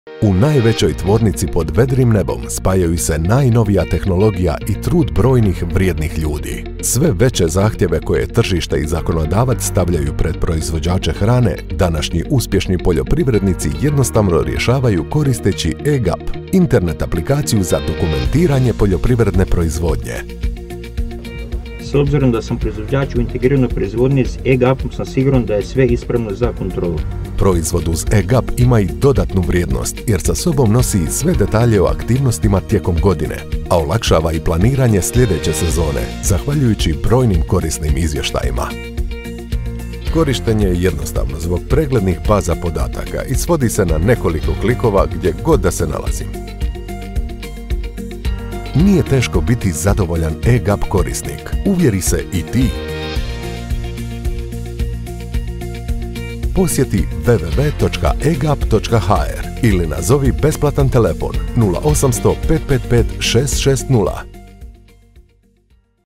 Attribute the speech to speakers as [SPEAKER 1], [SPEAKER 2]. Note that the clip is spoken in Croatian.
[SPEAKER 1] U najvećoj tvornici pod vedrim nebom spajaju se najnovija tehnologija i trud brojnih vrijednih ljudi. Sve veće zahtjeve koje tržište i zakonodavac stavljaju pred proizvođače hrane, današnji uspješni poljoprivrednici jednostavno rješavaju koristeći eGAP, internet aplikaciju za dokumentiranje poljoprivredne proizvodnje.
[SPEAKER 2] S obzirom da sam proizvođač u integriranoj proizvodnji s eGAP-om sam siguran da je sve ispravno za kontrolu.
[SPEAKER 1] Proizvod uz eGAP ima i dodatnu vrijednost jer sa sobom nosi sve detalje o aktivnostima tijekom godine, a olakšava i planiranje sljedeće sezone, zahvaljujući brojnim korisnim izvještajima. Korištenje je jednostavno zbog preglednih baza podataka i svodi se na nekoliko klikova gdje god da se nalazim. Nije teško biti zadovoljan eGAP korisnik. Uvjeri se i ti. Posjeti www.egap.hr ili nazovi besplatan telefon 0800 555 660.